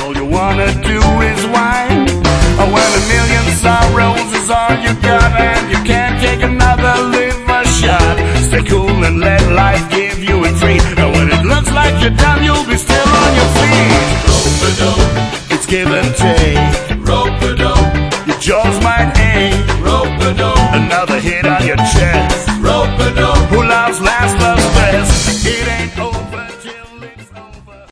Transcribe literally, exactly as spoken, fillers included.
all you wanna do is whine. Oh, when a million sorrows is all you got and you can't take another, live a shot. Stay cool and let life give you a treat. And when it looks like you're done, you'll be still on your feet. It's give and take.